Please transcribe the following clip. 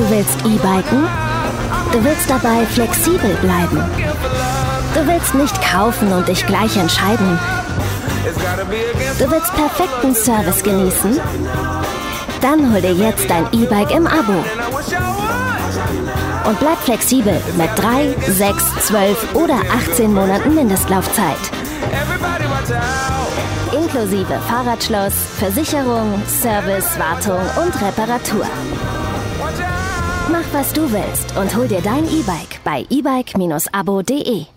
Du willst E-Biken? Du willst dabei flexibel bleiben. Du willst nicht kaufen und dich gleich entscheiden. Du willst perfekten Service genießen? Dann hol dir jetzt dein E-Bike im Abo. Und bleib flexibel mit 3, 6, 12 oder 18 Monaten Mindestlaufzeit. Inklusive Fahrradschloss, Versicherung, Service, Wartung und Reparatur. Mach, was du willst und hol dir dein E-Bike bei ebike-abo.de.